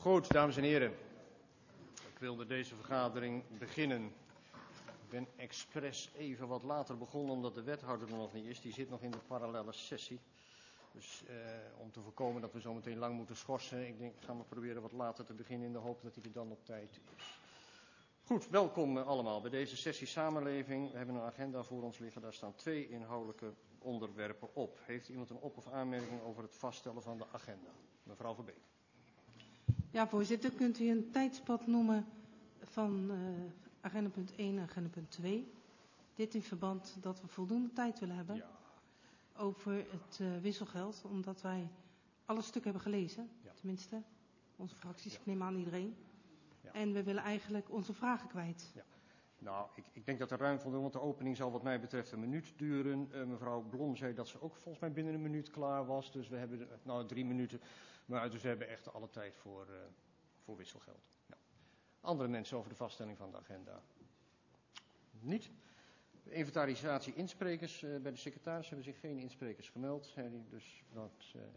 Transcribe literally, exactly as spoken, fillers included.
Goed, dames en heren. Ik wilde deze vergadering beginnen. Ik ben expres even wat later begonnen omdat de wethouder er nog niet is. Die zit nog in de parallelle sessie. Dus eh, om te voorkomen dat we zo meteen lang moeten schorsen. Ik denk, gaan we proberen wat later te beginnen in de hoop dat hij er dan op tijd is. Goed, welkom allemaal bij deze sessie samenleving. We hebben een agenda voor ons liggen. Daar staan twee inhoudelijke onderwerpen op. Heeft iemand een op- of aanmerking over het vaststellen van de agenda? Mevrouw Verbeek. Ja, voorzitter, kunt u een tijdspad noemen van uh, agenda punt één en agenda punt twee? Dit in verband dat we voldoende tijd willen hebben Ja. over het uh, wisselgeld, omdat wij alle stukken hebben gelezen, ja. Tenminste, onze fracties, ja. Ik neem aan iedereen. Ja. En we willen eigenlijk onze vragen kwijt. Ja. Nou, ik, ik denk dat er ruim voldoende, want de opening zal wat mij betreft een minuut duren. Uh, mevrouw Blom zei dat ze ook volgens mij binnen een minuut klaar was, dus we hebben nou drie minuten. Maar dus we hebben echt alle tijd voor, uh, voor wisselgeld. Ja. Andere mensen over de vaststelling van de agenda? Niet? De inventarisatie insprekers uh, bij de secretaris hebben zich geen insprekers gemeld. Dus dat uh,